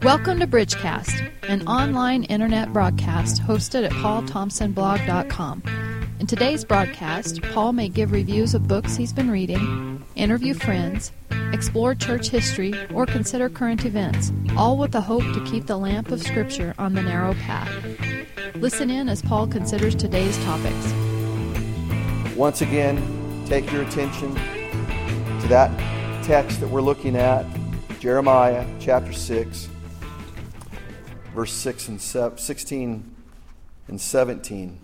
Welcome to Bridgecast, an online internet broadcast hosted at paulthompsonblog.com. In today's broadcast, Paul may give reviews of books he's been reading, interview friends, explore church history, or consider current events, all with the hope to keep the lamp of Scripture on the narrow path. Listen in as Paul considers today's topics. Once again, take your attention to that text that we're looking at, Jeremiah chapter 6, verse 16 and 17.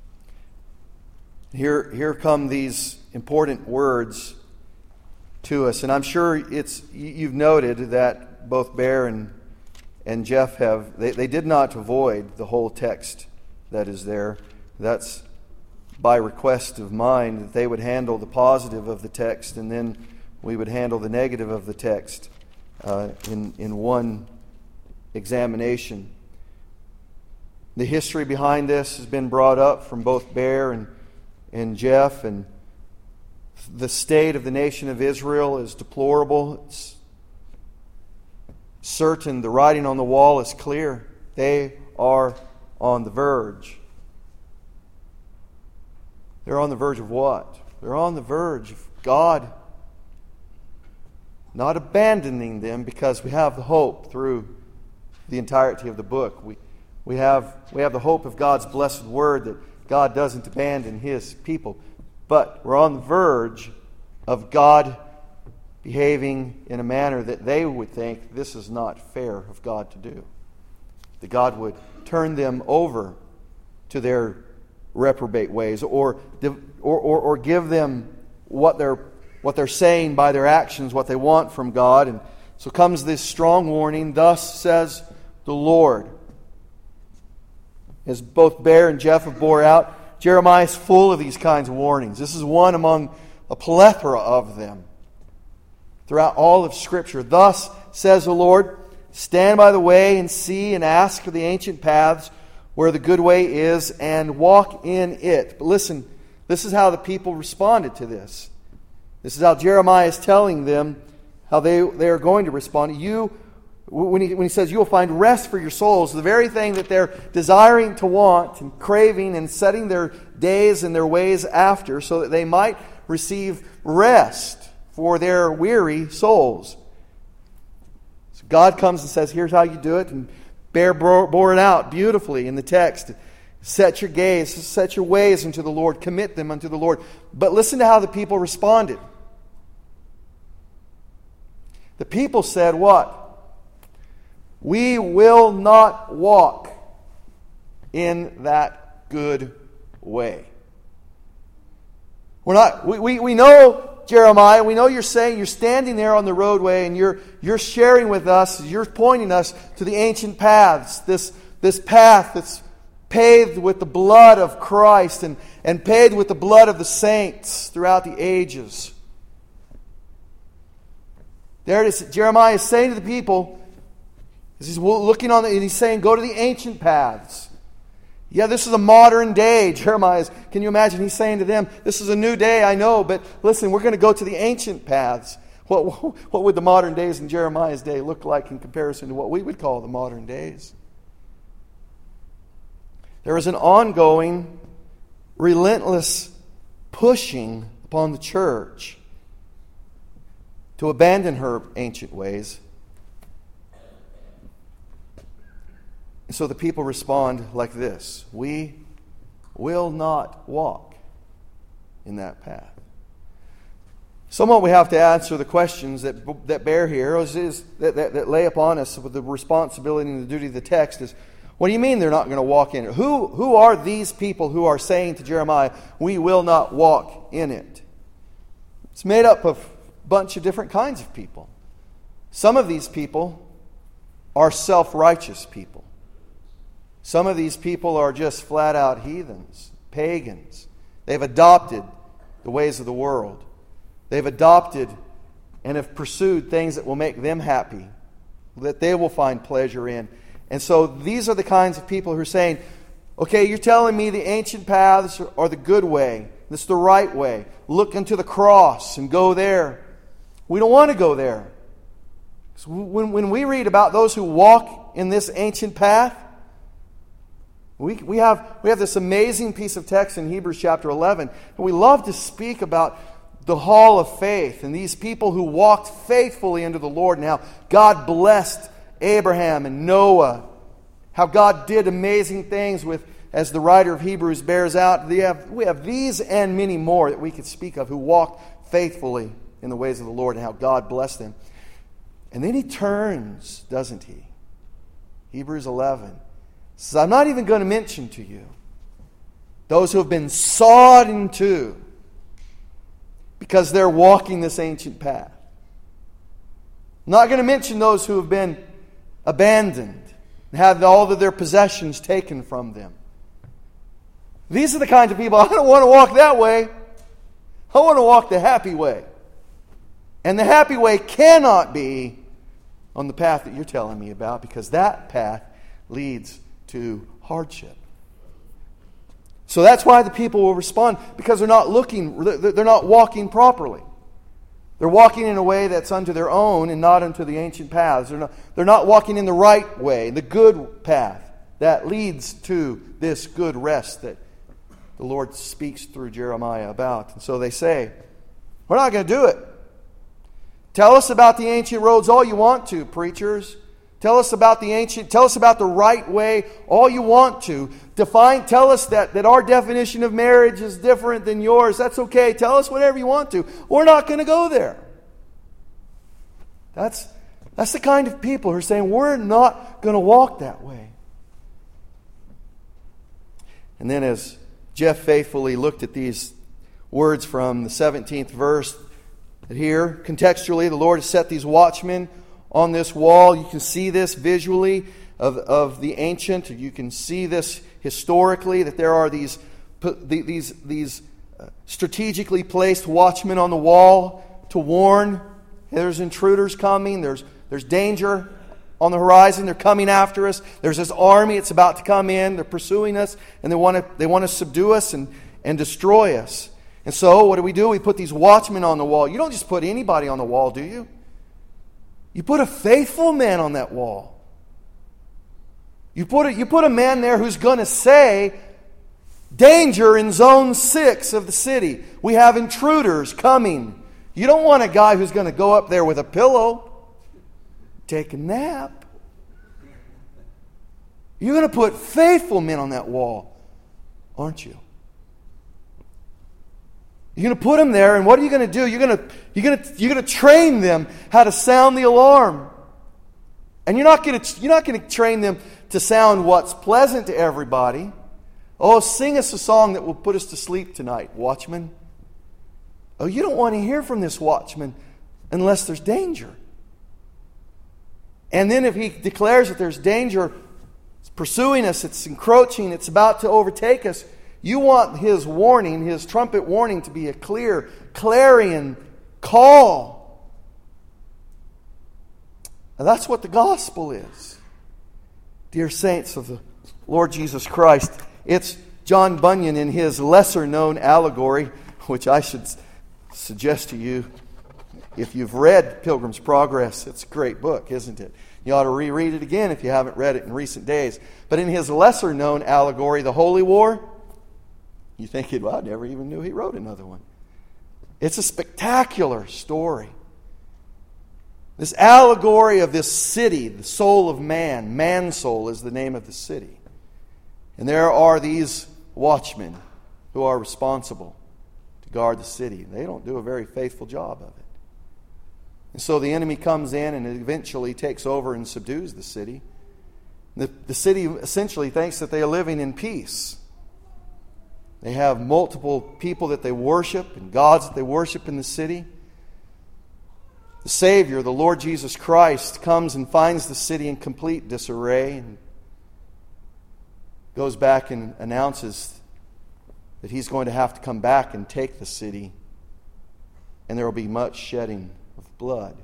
Here come these important words to us, and I'm sure you've noted that both Bear and Jeff they did not avoid the whole text that is there. That's by request of mine, that they would handle the positive of the text, and then we would handle the negative of the text in one examination. The history behind this has been brought up from both Bear and Jeff, and the state of the nation of Israel is deplorable. It's certain the writing on the wall is clear. They are on the verge. They're on the verge of what? They're on the verge of God not abandoning them, because we have the hope through the entirety of the book. We have the hope of God's blessed word that God doesn't abandon His people. But we're on the verge of God behaving in a manner that they would think this is not fair of God to do. That God would turn them over to their reprobate ways, or give them what they're saying by their actions, what they want from God. And so comes this strong warning, thus says the Lord. As both Bear and Jeff have bore out, Jeremiah is full of these kinds of warnings. This is one among a plethora of them throughout all of Scripture. Thus says the Lord, stand by the way and see and ask for the ancient paths where the good way is, and walk in it. But listen, this is how the people responded to this. This is how Jeremiah is telling them how they are going to respond. When he says, you will find rest for your souls, the very thing that they're desiring to want and craving and setting their days and their ways after, so that they might receive rest for their weary souls. So God comes and says, here's how you do it, and Bear bore it out beautifully in the text. Set your gaze, set your ways unto the Lord, commit them unto the Lord. But listen to how the people responded. The people said what? We will not walk in that good way. We know, Jeremiah, we know you're saying, you're standing there on the roadway and you're sharing with us, you're pointing us to the ancient paths, this path that's paved with the blood of Christ and paved with the blood of the saints throughout the ages. There it is. Jeremiah is saying to the people, as he's looking on and he's saying, go to the ancient paths. Yeah, this is a modern day. Jeremiah can you imagine? He's saying to them, this is a new day, I know, but listen, we're going to go to the ancient paths. What would the modern days in Jeremiah's day look like in comparison to what we would call the modern days? There is an ongoing, relentless pushing upon the church to abandon her ancient ways. And so the people respond like this: we will not walk in that path. Somewhat we have to answer the questions that bear here, that lay upon us with the responsibility and the duty of the text is, what do you mean they're not going to walk in it? Who are these people who are saying to Jeremiah, we will not walk in it? It's made up of a bunch of different kinds of people. Some of these people are self-righteous people. Some of these people are just flat-out heathens, pagans. They've adopted the ways of the world. They've adopted and have pursued things that will make them happy, that they will find pleasure in. And so these are the kinds of people who are saying, okay, you're telling me the ancient paths are the good way. This is the right way. Look unto the cross and go there. We don't want to go there. So when we read about those who walk in this ancient path, we have this amazing piece of text in Hebrews chapter 11. And we love to speak about the hall of faith and these people who walked faithfully unto the Lord and how God blessed Abraham and Noah. How God did amazing things with, as the writer of Hebrews bears out. We have these and many more that we could speak of who walked faithfully in the ways of the Lord and how God blessed them. And then he turns, doesn't he? Hebrews 11 says, I'm not even going to mention to you those who have been sawed in two because they're walking this ancient path. I'm not going to mention those who have been abandoned and have all of their possessions taken from them. These are the kinds of people, I don't want to walk that way. I want to walk the happy way. And the happy way cannot be on the path that you're telling me about, because that path leads to hardship. So that's why the people will respond, because they're not walking properly. They're walking in a way that's unto their own and not unto the ancient paths. They're not walking in the right way, the good path that leads to this good rest that the Lord speaks through Jeremiah about. And so they say, we're not going to do it. Tell us about the ancient roads all you want to, preachers. Tell us about the right way all you want to. Tell us that our definition of marriage is different than yours. That's okay. Tell us whatever you want to. We're not going to go there. That's the kind of people who are saying, we're not going to walk that way. And then as Jeff faithfully looked at these words from the 17th verse, that here, contextually, the Lord has set these watchmen on this wall. You can see this visually of the ancient. You can see this historically, that there are these strategically placed watchmen on the wall to warn. There's intruders coming. There's danger on the horizon. They're coming after us. There's this army. It's about to come in. They're pursuing us, and they want to subdue us and destroy us. And so, what do? We put these watchmen on the wall. You don't just put anybody on the wall, do you? You put a faithful man on that wall. You put a man there who's going to say, danger in zone 6 of the city. We have intruders coming. You don't want a guy who's going to go up there with a pillow, take a nap. You're going to put faithful men on that wall, aren't you? You're going to put them there, and what are you going to do? You're going to train them how to sound the alarm. And you're not going to train them to sound what's pleasant to everybody. Oh, sing us a song that will put us to sleep tonight, watchman. Oh, you don't want to hear from this watchman unless there's danger. And then if he declares that there's danger, it's pursuing us, it's encroaching, it's about to overtake us, you want his warning, his trumpet warning, to be a clear, clarion call. And that's what the gospel is. Dear saints of the Lord Jesus Christ, it's John Bunyan in his lesser-known allegory, which I should suggest to you, if you've read Pilgrim's Progress, it's a great book, isn't it? You ought to reread it again if you haven't read it in recent days. But in his lesser-known allegory, The Holy War, you think, well, I never even knew he wrote another one. It's a spectacular story. This allegory of this city, the soul of man, man-soul is the name of the city. And there are these watchmen who are responsible to guard the city. They don't do a very faithful job of it. And so the enemy comes in and eventually takes over and subdues the city. The city essentially thinks that they are living in peace. They have multiple people that they worship and gods that they worship in the city. The Savior, the Lord Jesus Christ, comes and finds the city in complete disarray and goes back and announces that He's going to have to come back and take the city, and there will be much shedding of blood.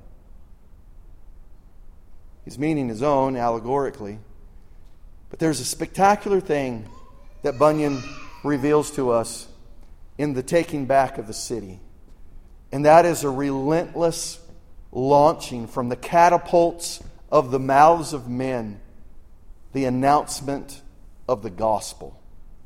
He's meaning His own allegorically, but there's a spectacular thing that Bunyan reveals to us in the taking back of the city. And that is a relentless launching from the catapults of the mouths of men the announcement of the gospel.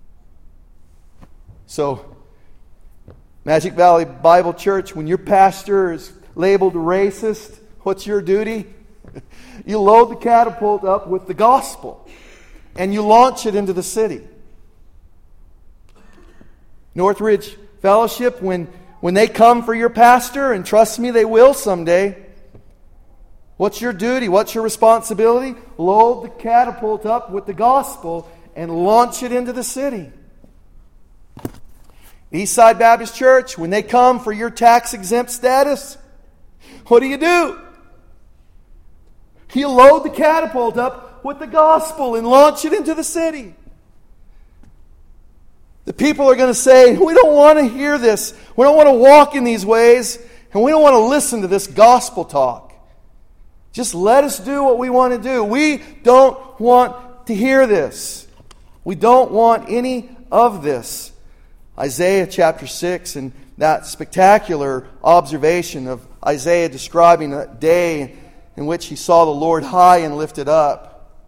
So, Magic Valley Bible Church, when your pastor is labeled racist, what's your duty? You load the catapult up with the gospel and you launch it into the city. Northridge Fellowship, when they come for your pastor, and trust me, they will someday, what's your duty? What's your responsibility? Load the catapult up with the gospel and launch it into the city. Eastside Baptist Church, when they come for your tax-exempt status, what do? You load the catapult up with the gospel and launch it into the city. The people are going to say, we don't want to hear this. We don't want to walk in these ways. And we don't want to listen to this gospel talk. Just let us do what we want to do. We don't want to hear this. We don't want any of this. Isaiah chapter 6 and that spectacular observation of Isaiah describing a day in which he saw the Lord high and lifted up.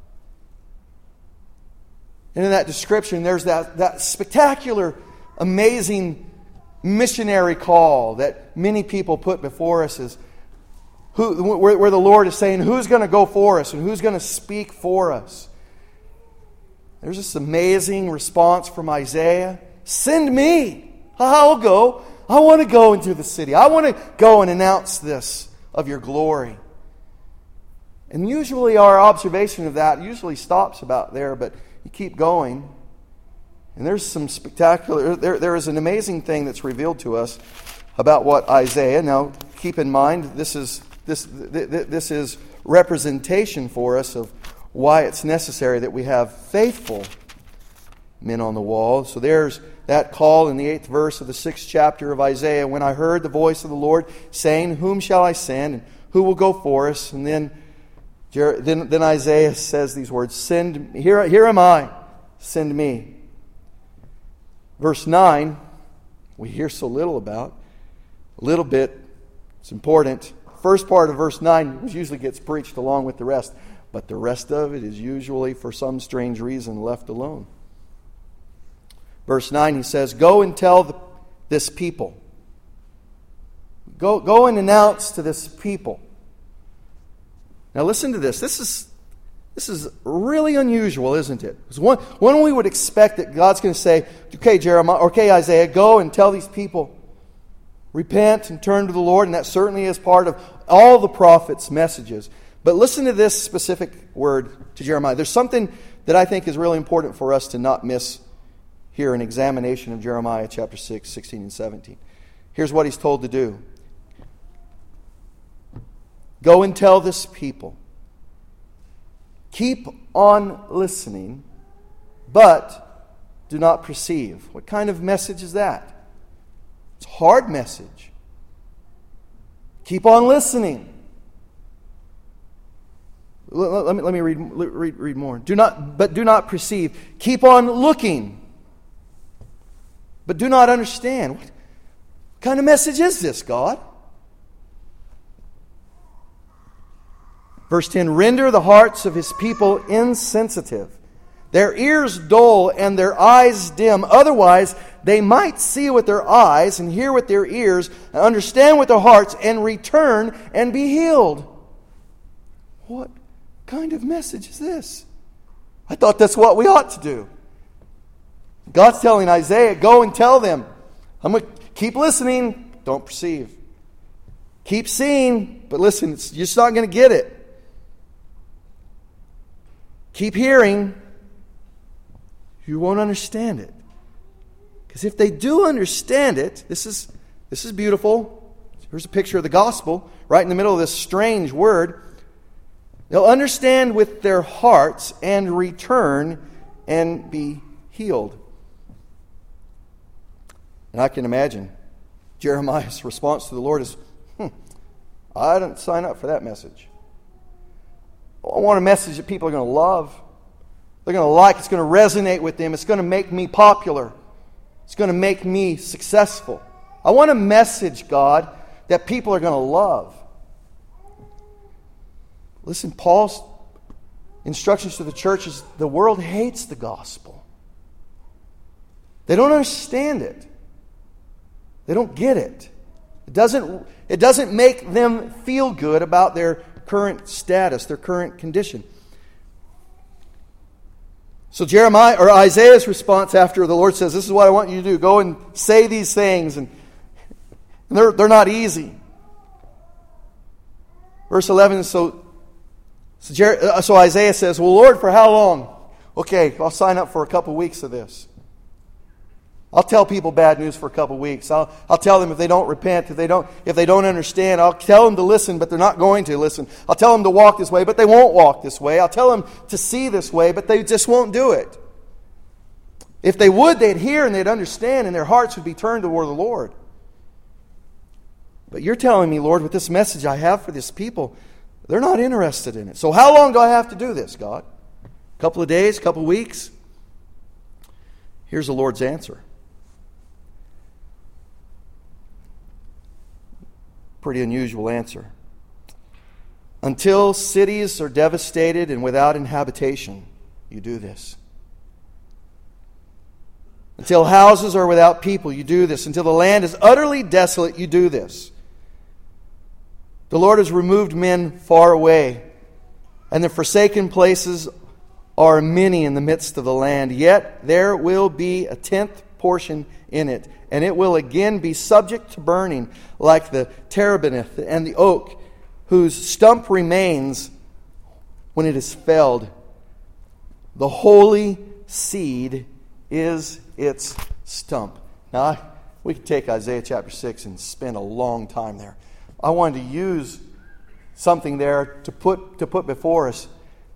And in that description, there's that spectacular, amazing missionary call that many people put before us as where the Lord is saying, who's going to go for us and who's going to speak for us? There's this amazing response from Isaiah. Send me. I'll go. I want to go into the city. I want to go and announce this of your glory. And usually our observation of that usually stops about there, but you keep going. And there's some spectacular, there is an amazing thing that's revealed to us about what Isaiah, now keep in mind, this is representation for us of why it's necessary that we have faithful men on the wall. So there's that call in the 8th verse of the 6th chapter of Isaiah. When I heard the voice of the Lord saying, whom shall I send and who will go for us? And then Isaiah says these words, send me. Here am I, send me. Verse 9, we hear so little about. A little bit, it's important. First part of verse 9 usually gets preached along with the rest, but the rest of it is usually, for some strange reason, left alone. Verse 9, he says, go and tell this people. Go and announce to this people. Now listen to this. This is really unusual, isn't it? Because when we would expect that God's going to say, okay, Jeremiah, okay, Isaiah, go and tell these people, repent and turn to the Lord, and that certainly is part of all the prophets' messages. But listen to this specific word to Jeremiah. There's something that I think is really important for us to not miss here in examination of Jeremiah chapter 6, 16 and 17. Here's what he's told to do. Go and tell this people. Keep on listening, but do not perceive. What kind of message is that? It's a hard message. Keep on listening. Let me read more. Do not perceive. Keep on looking, but do not understand. What kind of message is this, God? Verse 10, render the hearts of his people insensitive, their ears dull and their eyes dim. Otherwise, they might see with their eyes and hear with their ears and understand with their hearts and return and be healed. What kind of message is this? I thought that's what we ought to do. God's telling Isaiah, go and tell them. I'm going to keep listening, don't perceive. Keep seeing, but listen, you're just not going to get it. Keep hearing, you won't understand it. Because if they do understand it, this is beautiful. Here's a picture of the gospel right in the middle of this strange word. They'll understand with their hearts and return and be healed. And I can imagine Jeremiah's response to the Lord is, I didn't sign up for that message. I want a message that people are going to love. They're going to like. It's going to resonate with them. It's going to make me popular. It's going to make me successful. I want a message, God, that people are going to love. Listen, Paul's instructions to the church is the world hates the gospel. They don't understand it. They don't get it. It doesn't make them feel good about their current status, their current condition. So Isaiah's response after the Lord says, this is what I want you to do. Go and say these things. And they're not easy. Verse 11, so Isaiah says, well, Lord, for how long? Okay, I'll sign up for a couple weeks of this. I'll tell people bad news for a couple weeks. I'll tell them if they don't repent, if they don't understand, I'll tell them to listen, but they're not going to listen. I'll tell them to walk this way, but they won't walk this way. I'll tell them to see this way, but they just won't do it. If they would, they'd hear and they'd understand, and their hearts would be turned toward the Lord. But you're telling me, Lord, with this message I have for this people, they're not interested in it. So how long do I have to do this, God? A couple of days, a couple of weeks? Here's the Lord's answer. Pretty unusual answer. Until cities are devastated and without inhabitation, you do this. Until houses are without people, you do this. Until the land is utterly desolate, you do this. The Lord has removed men far away, and the forsaken places are many in the midst of the land. Yet there will be a 10th portion in it, and it will again be subject to burning, like the terebinth and the oak, whose stump remains when it is felled. The holy seed is its stump. Now, we could take Isaiah chapter 6 and spend a long time there. I wanted to use something there to put before us.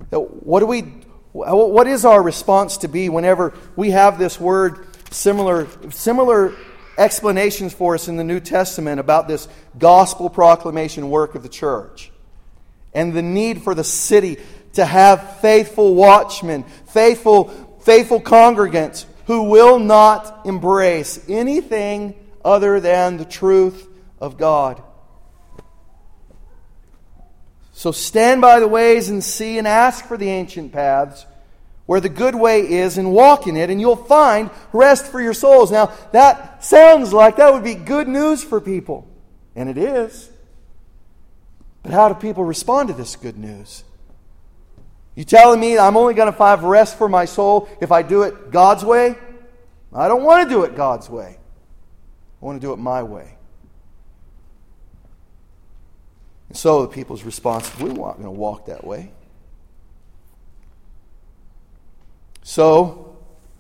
What is our response to be whenever we have this word, similar explanations for us in the New Testament about this gospel proclamation work of the church and the need for the city to have faithful watchmen, faithful congregants who will not embrace anything other than the truth of God. So stand by the ways and see and ask for the ancient paths where the good way is, and walk in it, and you'll find rest for your souls. Now, that sounds like that would be good news for people. And it is. But how do people respond to this good news? You telling me I'm only going to find rest for my soul if I do it God's way? I don't want to do it God's way. I want to do it my way. And so the people's response, we're not going to walk that way. So,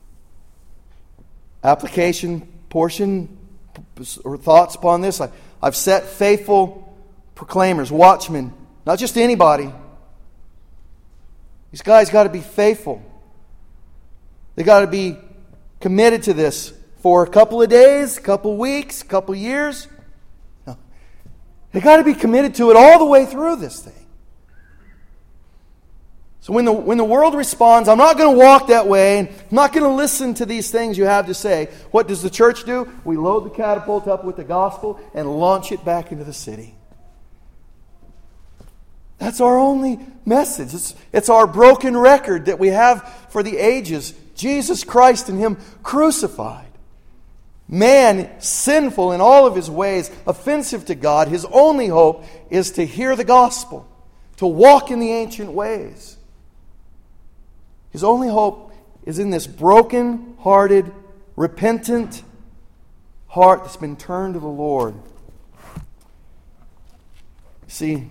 application portion or thoughts upon this. I've set faithful proclaimers, watchmen, not just anybody. These guys got to be faithful. They got to be committed to this for a couple of days, a couple of weeks, a couple of years. No. They got to be committed to it all the way through this thing. So when the world responds, I'm not going to walk that way, and I'm not going to listen to these things you have to say, what does the church do? We load the catapult up with the gospel and launch it back into the city. That's our only message. It's our broken record that we have for the ages. Jesus Christ and Him crucified. Man, sinful in all of his ways, offensive to God, his only hope is to hear the gospel, to walk in the ancient ways. His only hope is in this broken-hearted, repentant heart that's been turned to the Lord. See,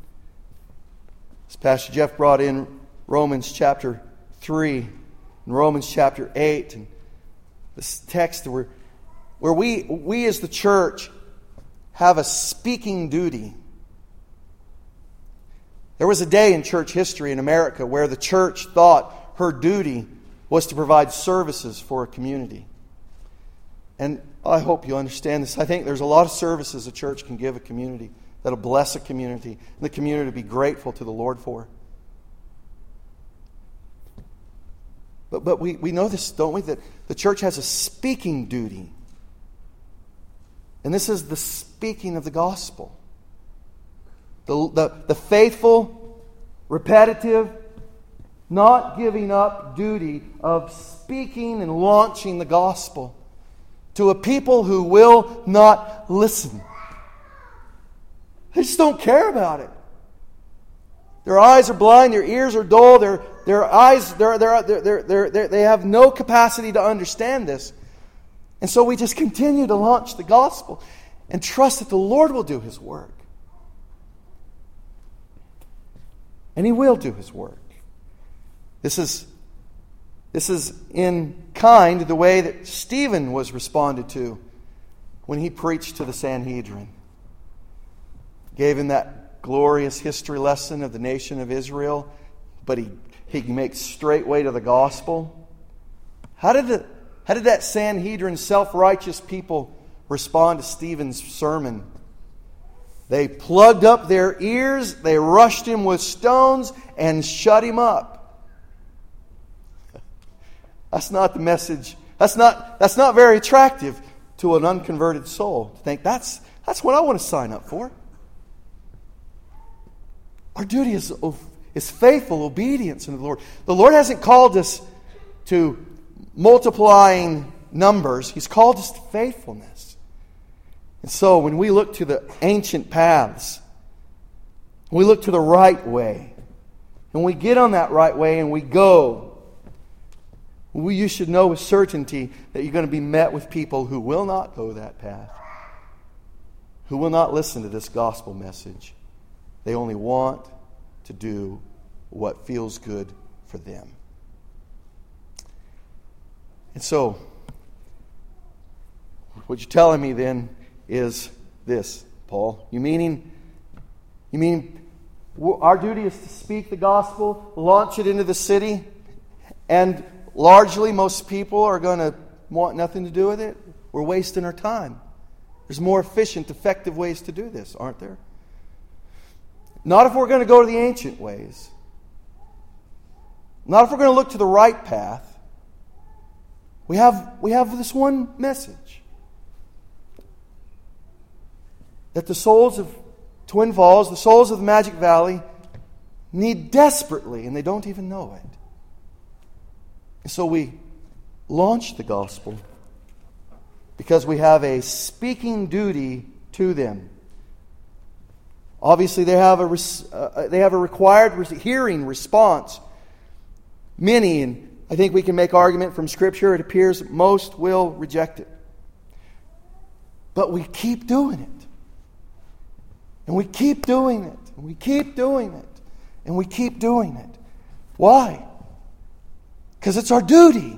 as Pastor Jeff brought in Romans chapter 3 and Romans chapter 8, and this text where we as the church have a speaking duty. There was a day in church history in America where the church thought her duty was to provide services for a community. And I hope you understand this. I think there's a lot of services a church can give a community that'll bless a community, and the community will be grateful to the Lord for. But we know this, don't we? That the church has a speaking duty. And this is the speaking of the gospel. The faithful repetitive, not giving up duty of speaking and launching the gospel to a people who will not listen. They just don't care about it. Their eyes are blind, their ears are dull, they have no capacity to understand this. And so we just continue to launch the gospel and trust that the Lord will do His work. And He will do His work. This is in kind the way that Stephen was responded to when he preached to the Sanhedrin. Gave him that glorious history lesson of the nation of Israel, but he makes straight way to the gospel. How did that Sanhedrin, self-righteous people respond to Stephen's sermon? They plugged up their ears, they rushed him with stones, and shut him up. That's not the message. That's not very attractive to an unconverted soul. To think that's what I want to sign up for. Our duty is faithful obedience unto the Lord. The Lord hasn't called us to multiplying numbers. He's called us to faithfulness. And so when we look to the ancient paths, we look to the right way, and we get on that right way and we go, you should know with certainty that you're going to be met with people who will not go that path, who will not listen to this gospel message. They only want to do what feels good for them. And so, what you're telling me then is this, Paul. You mean our duty is to speak the gospel, launch it into the city, and largely most people are going to want nothing to do with it? We're wasting our time. There's more efficient, effective ways to do this, aren't there? Not if we're going to go to the ancient ways. Not if we're going to look to the right path. We have this one message. That the souls of Twin Falls, the souls of the Magic Valley, need desperately, and they don't even know it. And so we launch the gospel because we have a speaking duty to them. Obviously, they have a required hearing response. Many, and I think we can make argument from Scripture, it appears most will reject it. But we keep doing it. And we keep doing it. And we keep doing it. And we keep doing it. Why? Because it's our duty.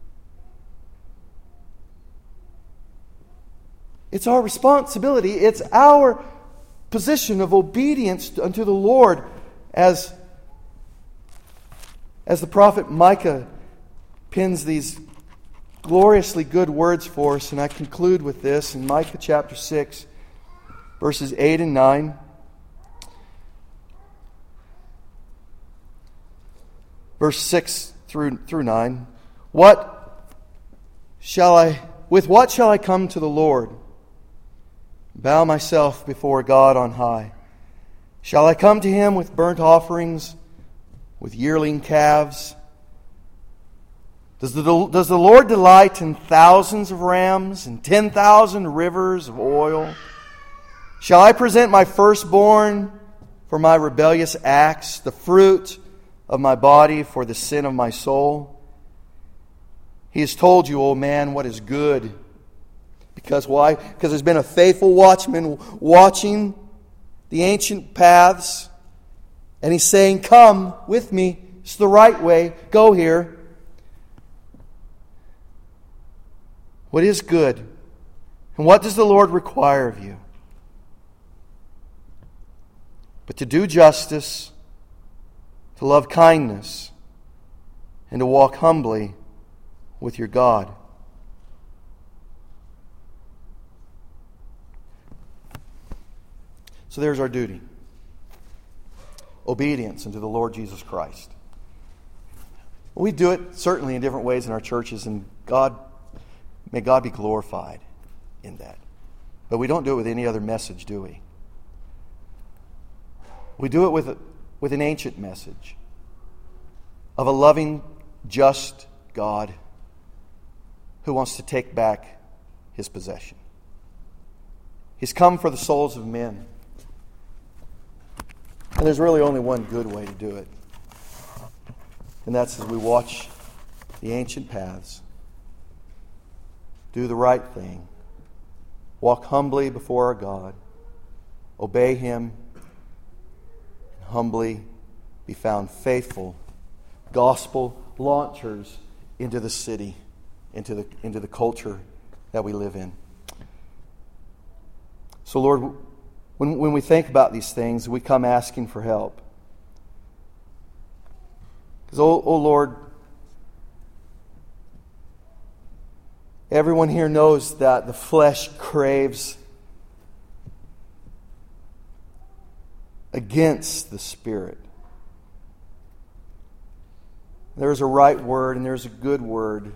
It's our responsibility. It's our position of obedience unto the Lord, as the prophet Micah pins these gloriously good words for us. And I conclude with this in Micah chapter 6, verses 8 and 9. Verse 6 through 9. With what shall I come to the Lord? Bow myself before God on high. Shall I come to Him with burnt offerings, with yearling calves? Does the Lord delight in thousands of rams and 10,000 rivers of oil? Shall I present my firstborn for my rebellious acts, the fruit of my body for the sin of my soul? He has told you, O man, what is good. Because why? Because there's been a faithful watchman watching the ancient paths, and he's saying, come with me. It's the right way. Go here. What is good? And what does the Lord require of you? But to do justice, to love kindness, and to walk humbly with your God. So there's our duty. Obedience unto the Lord Jesus Christ. We do it certainly in different ways in our churches, and may God be glorified in that. But we don't do it with any other message, do we? We do it with with an ancient message of a loving, just God who wants to take back His possession. He's come for the souls of men. And there's really only one good way to do it. And that's as we watch the ancient paths, do the right thing, walk humbly before our God, obey Him, and humbly be found faithful gospel launchers into the city, into the culture that we live in. So Lord, when we think about these things, we come asking for help. Because, oh Lord, everyone here knows that the flesh craves against the Spirit. There's a right word and there's a good word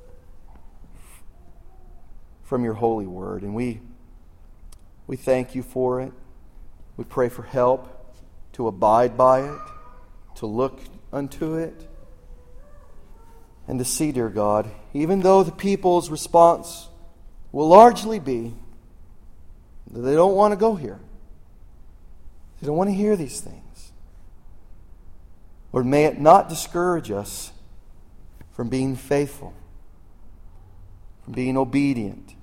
from your holy word. And we thank you for it. We pray for help to abide by it, to look unto it, and to see, dear God, even though the people's response will largely be that they don't want to go here. They don't want to hear these things. Lord, may it not discourage us from being faithful, from being obedient,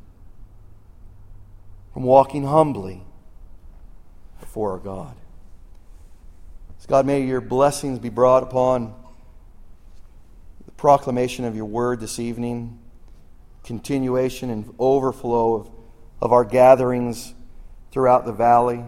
from walking humbly before our God. So God, may your blessings be brought upon the proclamation of your word this evening, continuation and overflow of our gatherings throughout the valley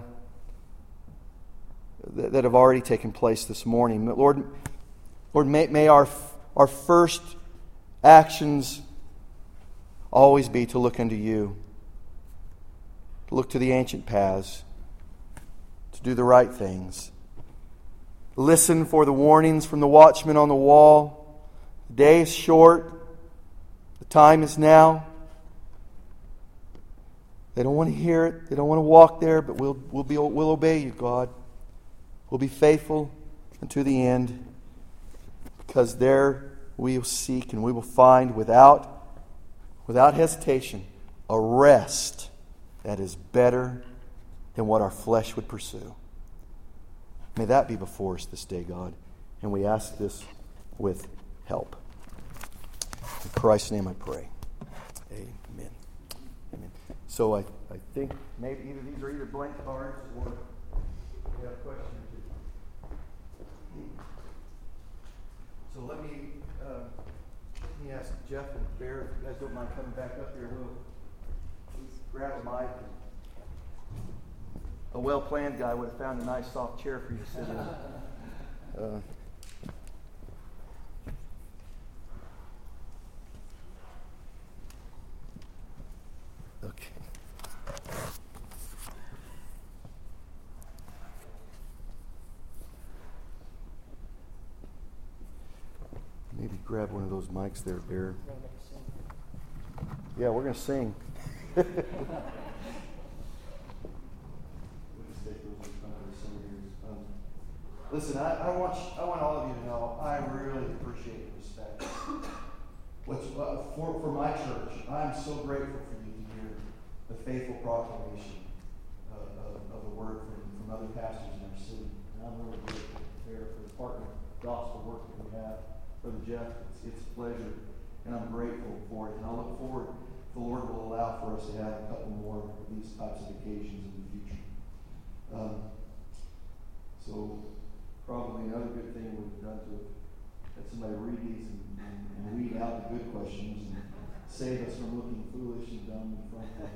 that have already taken place this morning. Lord, may our first actions always be to look unto you, to look to the ancient paths, to do the right things. Listen for the warnings from the watchman on the wall. The day is short. The time is now. They don't want to hear it. They don't want to walk there, but we'll obey you, God. We'll be faithful unto the end, because there we will seek and we will find without hesitation a rest that is better than what our flesh would pursue. May that be before us this day, God. And we ask this with help. In Christ's name I pray. Amen. Amen. So I think maybe these are either blank cards or we have questions. So let me ask Jeff and Bear, if you guys don't mind coming back up here, we'll grab a mic. A well-planned guy would have found a nice soft chair for you to sit in. Okay. Maybe grab one of those mics there, Bear. Yeah, we're going to sing. Listen, I want all of you to know I really appreciate the respect. For my church, I'm so grateful for you to hear the faithful proclamation of the word from other pastors in our city. And I'm really grateful there for the partner gospel work that we have. Brother Jeff, it's a pleasure, and I'm grateful for it. And I look forward, the Lord will allow for us to have a couple more of these types of occasions in the future. So probably another good thing we've done to have somebody read these and weed out the good questions and save us from looking foolish and dumb in front of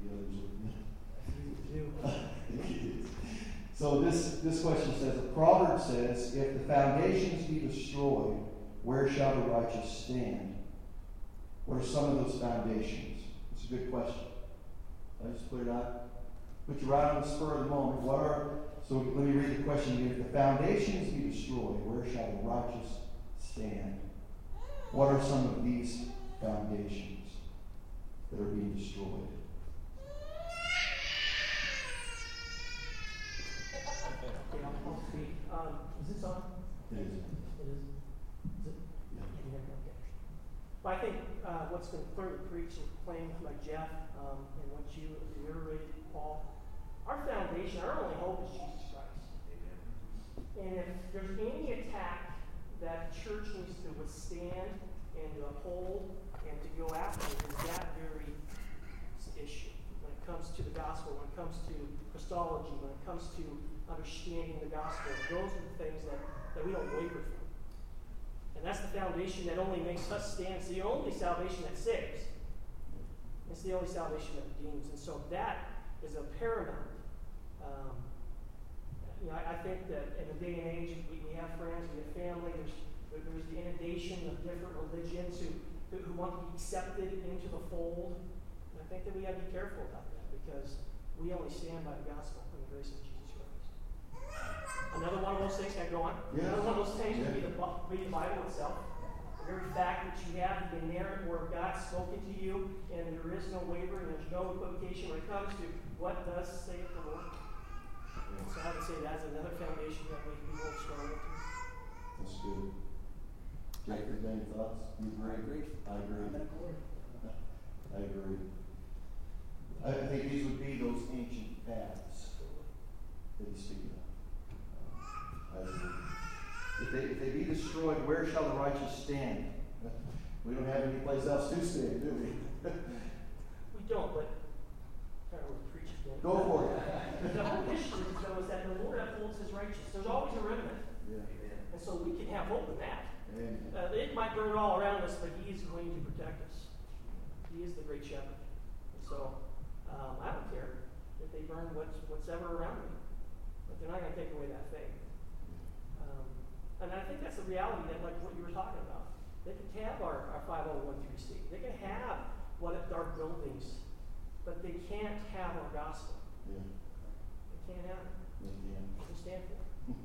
the others. So this question says, a proverb says, if the foundations be destroyed, where shall the righteous stand? What are some of those foundations? It's a good question. I just put you right on the spur of the moment. So let me read the question again. If the foundations be destroyed, where shall the righteous stand? What are some of these foundations that are being destroyed? Okay, I'll speak. Is this on? It is. It is. Is it? Yeah. Can you hear me? Okay. Well, I think what's been clearly preached and proclaimed by Jeff and what you reiterated, Paul, our foundation, our only hope is Jesus Christ. And if there's any attack that the church needs to withstand and to uphold and to go after, is that very issue. When it comes to the gospel, when it comes to Christology, when it comes to understanding the gospel, those are the things that we don't waver from. And that's the foundation that only makes us stand. It's the only salvation that saves. It's the only salvation that redeems. And so that is a paramount. I think that in the day and age, we have friends, we have family, there's the inundation of different religions who want to be accepted into the fold. And I think that we have to be careful about that because we only stand by the gospel and the grace of Jesus Christ. Another one of those things, can I go on? Yes. Another one of those things would be the Bible itself. The very fact that you have the inerrant word of God spoken to you, and there is no wavering, there's no equivocation when it comes to what does say the Lord. And so I would say that's another foundation that we hold strong into. That's good. Jacob, any thoughts? You agree? I agree. I agree. I think these would be those ancient paths that he's speaking of. I agree. If they be destroyed, where shall the righteous stand? We don't have any place else to stand, do we? We don't, but I don't want to preach again. Go for it. The whole issue, though, is that the Lord upholds his righteous. There's always a remnant. Yeah. And so we can have hope in that. Amen. It might burn all around us, but he is going to protect us. He is the great shepherd. And so I don't care if they burn what's ever around me. But they're not going to take away that faith. And I think that's the reality that, like what you were talking about. They can have our 501c. They can have our buildings, but they can't have our gospel. Yeah. They can't have it. They can. They stand for it.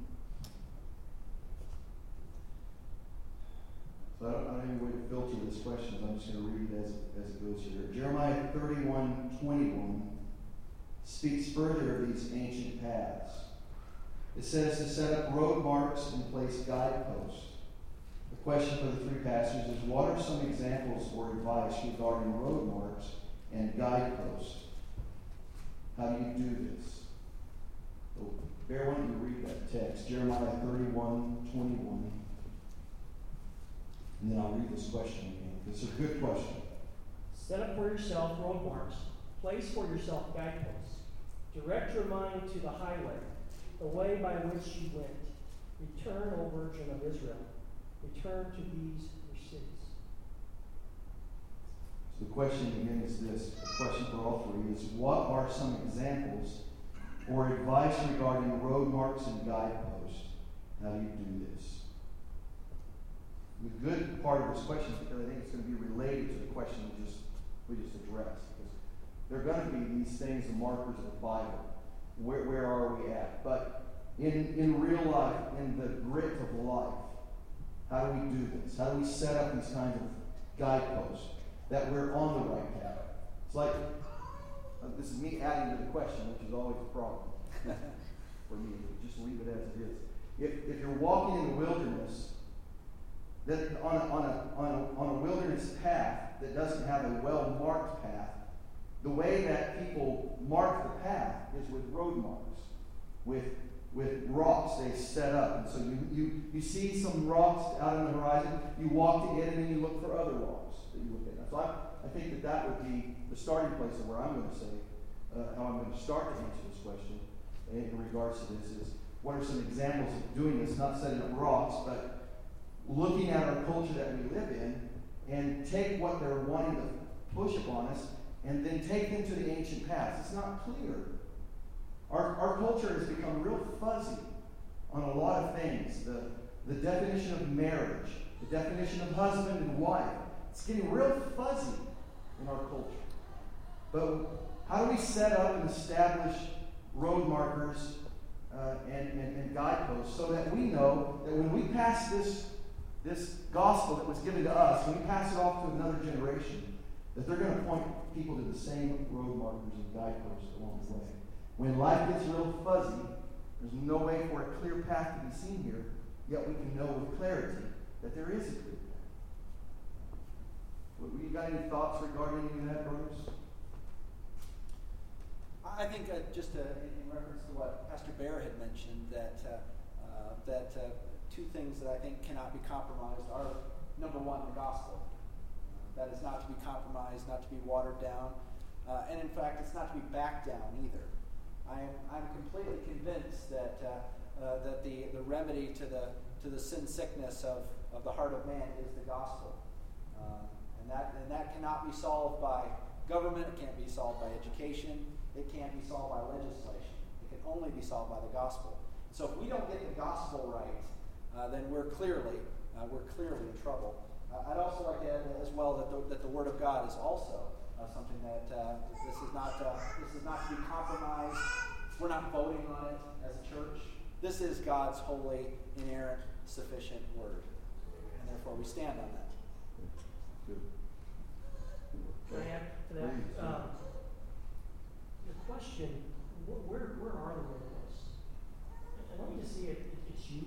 So I don't have any way to filter this question. I'm just going to read it as it goes here. Jeremiah 31:21 speaks further of these ancient paths. It says to set up road marks and place guideposts. The question for the three pastors is, what are some examples or advice regarding road marks and guideposts? How do you do this? So, Bear, why don't you read that text, Jeremiah 31:21. And then I'll read this question again. It's a good question. Set up for yourself road marks. Place for yourself guideposts. Direct your mind to the highway, the way by which you went. Return, O Virgin of Israel. Return to these your cities. So the question again is this. The question for all three is, what are some examples or advice regarding road marks and guideposts? How do you do this? The good part of this question, because I think it's going to be related to the question we just addressed, because there are going to be these things, the markers of the Bible. Where are we at? But in real life, in the grit of life, how do we do this? How do we set up these kinds of guideposts that we're on the right path? It's like, this is me adding to the question, which is always a problem for me. Just leave it as it is. If you're walking in the wilderness, that on a wilderness path that doesn't have a well-marked path, the way that people mark the path is with road marks, with rocks they set up. And so you see some rocks out on the horizon, you walk to it, and then you look for other rocks that you look at. So I think that would be the starting place of where I'm going to say, how I'm going to start to answer this question in regards to this is, what are some examples of doing this? Not setting up rocks, but looking at our culture that we live in and take what they're wanting to push upon us and then take them to the ancient past. It's not clear. Our culture has become real fuzzy on a lot of things. The definition of marriage, the definition of husband and wife, it's getting real fuzzy in our culture. But how do we set up and establish road markers and guideposts so that we know that when we pass this gospel that was given to us, when we pass it off to another generation, that they're going to point people to the same road markers and guideposts along the way. When life gets real fuzzy There's no way for a clear path to be seen here, yet we can know with clarity that there is a clear path. You got any thoughts regarding any of that, brothers? I think just in reference to what Pastor Bear had mentioned, that two things that I think cannot be compromised are, number one, the gospel. That is not to be compromised, not to be watered down, and in fact, it's not to be backed down either. I'm completely convinced that the remedy to the sin sickness of the heart of man is the gospel, and that cannot be solved by government. It can't be solved by education. It can't be solved by legislation. It can only be solved by the gospel. So if we don't get the gospel right, then we're clearly in trouble. I'd also like to add as well that the Word of God is also something that this is not to be compromised. We're not voting on it as a church. This is God's holy, inerrant, sufficient Word, and therefore we stand on that. Good. Can I add to that? The question, where are the miracles? And let me just see if it's you.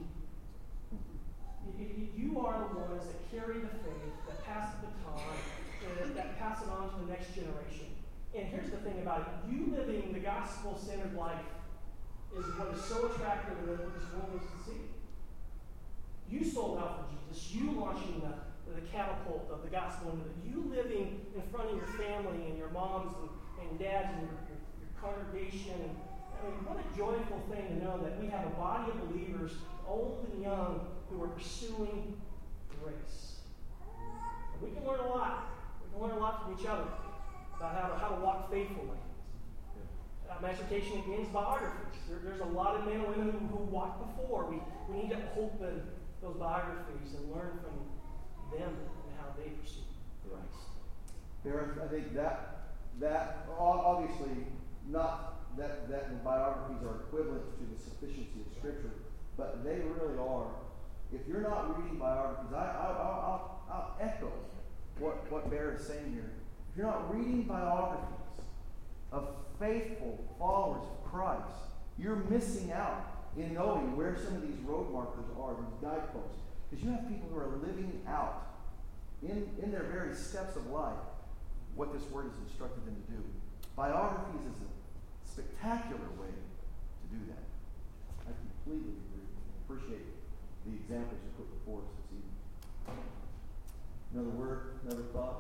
You are the ones that carry the faith, that pass the baton, that pass it on to the next generation. And here's the thing about it. You living the gospel-centered life is what is so attractive and what this world needs to see. You sold out for Jesus. You launching the catapult of the gospel into you living in front of your family and your moms and dads and your congregation. And I mean, what a joyful thing to know that we have a body of believers, old and young, who are pursuing grace. And we can learn a lot. We can learn a lot from each other about how to walk faithfully. My exhortation begins biographies. There's a lot of men and women who walked before. We need to open those biographies and learn from them and how they pursue Christ. I think that obviously not that the biographies are equivalent to the sufficiency of Scripture, but they really are. If you're not reading biographies, I'll echo what Bear is saying here. If you're not reading biographies of faithful followers of Christ, you're missing out in knowing where some of these road markers are, these guideposts. Because you have people who are living out in their very steps of life what this word has instructed them to do. Biographies is a spectacular way to do that. I completely agree. Appreciate the examples you put before us this evening. Another word, another thought.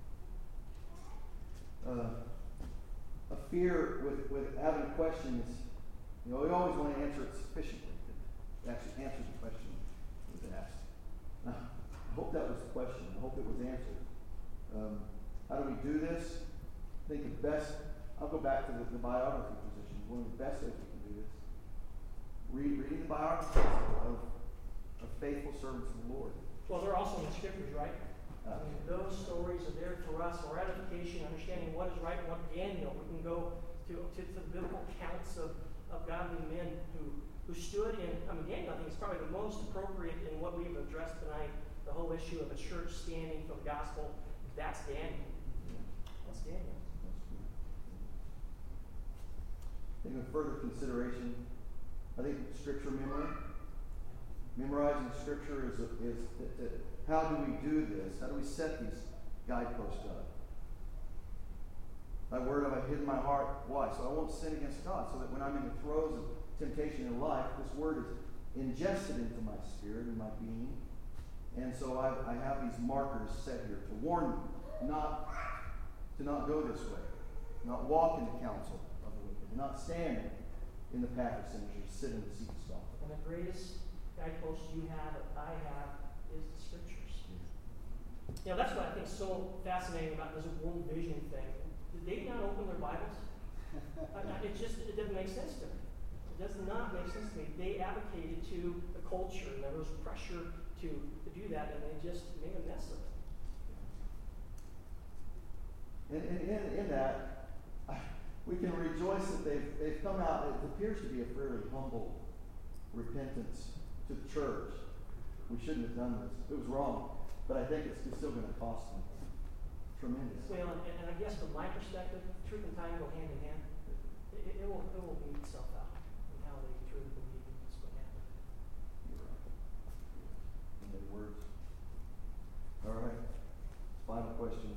A fear with having questions, we always want to answer it sufficiently. It actually answers the question that was asked. I hope that was the question. I hope it was answered. How do we do this? I think the best, I'll go back to the biography position. One of the best ways we can do this. Reading the biographies of faithful servants of the Lord. Well, they're also in the Scriptures, right? I mean, those stories are there for us, for edification, understanding what is right and what Daniel. We can go to the biblical accounts of godly men who stood in. I mean, Daniel, I think, is probably the most appropriate in what we've addressed tonight. The whole issue of a church standing for the gospel. That's Daniel. That's Daniel. I think of further consideration, I think Scripture memory. Memorizing Scripture is how do we do this? How do we set these guideposts up? Thy word have I hid in my heart. Why? So I won't sin against God. So that when I'm in the throes of temptation in life, this word is ingested into my spirit and my being. And so I have these markers set here to warn me to not go this way, not walk in the counsel of the wicked, not stand in the path of sinners, or sit in the seat of scoffers. And the greatest guidepost you have, that I have, is the Scriptures. You know, that's what I think is so fascinating about this world vision thing. Did they not open their Bibles? It doesn't make sense to me. It does not make sense to me. They advocated to the culture, and there was pressure to do that, and they just made a mess of it. And in that, we can rejoice that they've come out. It appears to be a fairly humble repentance to the church. We shouldn't have done this. It was wrong. But I think it's still going to cost them tremendous. Well, and I guess from my perspective, truth and time go hand in hand. It will beat itself out in how they treat really believing that's going to happen. You're right. Any words? All right. Final question.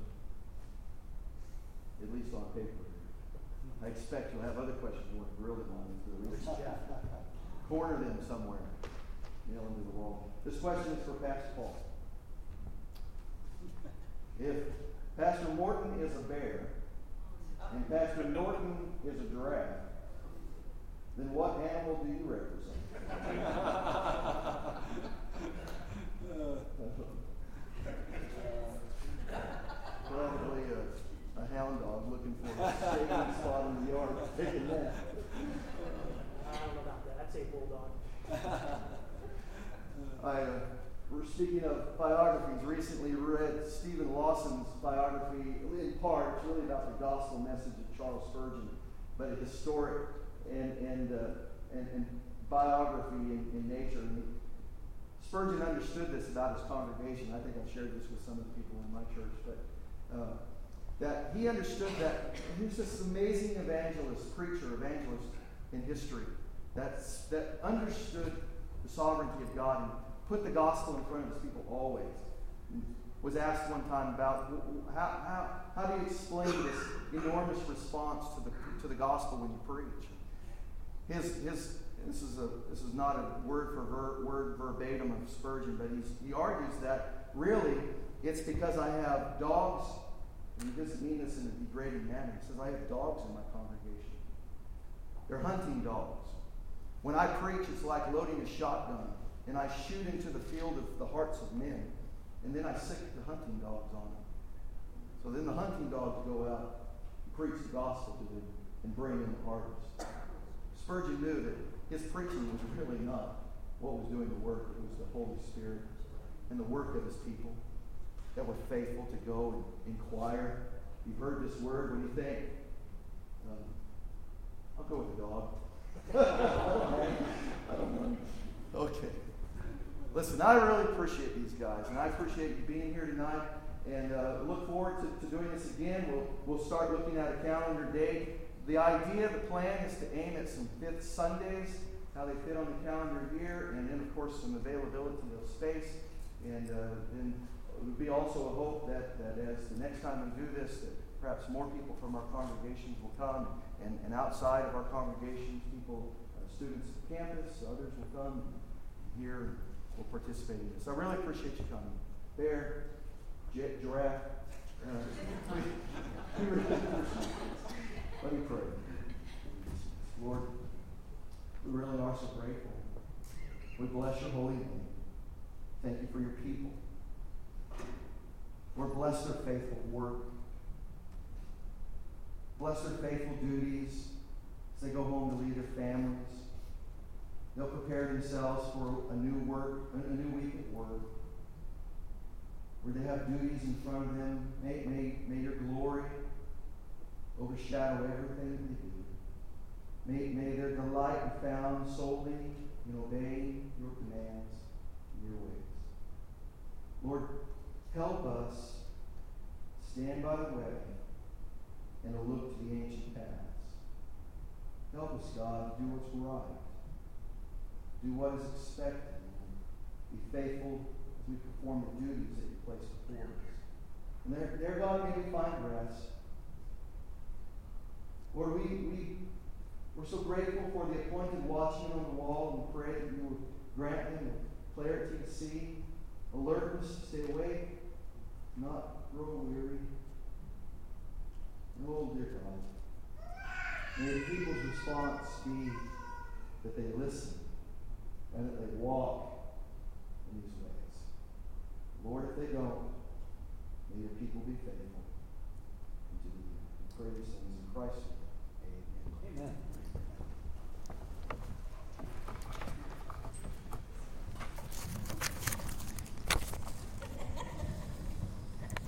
At least on paper. I expect you'll have other questions you want to grill them on. Corner them somewhere. Nail them to the wall. This question is for Pastor Paul. If Pastor Morton is a bear and Pastor Norton is a giraffe, then what animal do you represent? Probably a hound dog looking for a shady spot in the yard. Taking that. I don't know about that. I'd say bulldog. We're speaking of biographies. Recently read Stephen Lawson's biography, in part. It's really about the gospel message of Charles Spurgeon, but a historic and biography in nature. And Spurgeon understood this about his congregation. I think I've shared this with some of the people in my church, but that he understood that he was this amazing evangelist in history that understood the sovereignty of God and put the gospel in front of his people always. Was asked one time about how do you explain this enormous response to the gospel when you preach? This is not a word for word verbatim of Spurgeon, but he argues that really it's because I have dogs, and he doesn't mean this in a degrading manner. He says I have dogs in my congregation. They're hunting dogs. When I preach, it's like loading a shotgun, and I shoot into the field of the hearts of men, and then I sick the hunting dogs on them. So then the hunting dogs go out and preach the gospel to them and bring in the harvest. Spurgeon knew that his preaching was really not what was doing the work. It was the Holy Spirit and the work of his people that were faithful to go and inquire. You've heard this word. What do you think? I'll go with the dog. I don't know. Okay. Listen, I really appreciate these guys, and I appreciate you being here tonight, and look forward to doing this again. We'll start looking at a calendar date. The idea, the plan is to aim at some fifth Sundays, how they fit on the calendar here, and then, of course, some availability of space. And then it would be also a hope that as the next time we do this, that perhaps more people from our congregations will come, and outside of our congregations, people, students at campus, others will come here and will participate in this. I really appreciate you coming. Bear, giraffe. Let me pray. Lord, we really are so grateful. We bless your holy name. Thank you for your people. Lord, bless their faithful work. Bless their faithful duties as they go home to lead their families. They'll prepare themselves for a new week at work, where they have duties in front of them. May your glory overshadow everything that they do. May their delight be found solely in obeying your commands and your ways. Lord, help us stand by the way and to look to the ancient paths. Help us, God, to do what's right. Do what is expected. Be faithful as we perform the duties that you place before us. And there, God, may we find rest. Lord, we're so grateful for the appointed watchmen on the wall, and we pray that you would grant them clarity to see, alertness to stay awake, not grow weary. And oh, dear God, may the people's response be that they listen and that they walk in these ways. Lord, if they don't, may your people be faithful unto the end. We pray these things in Christ's name.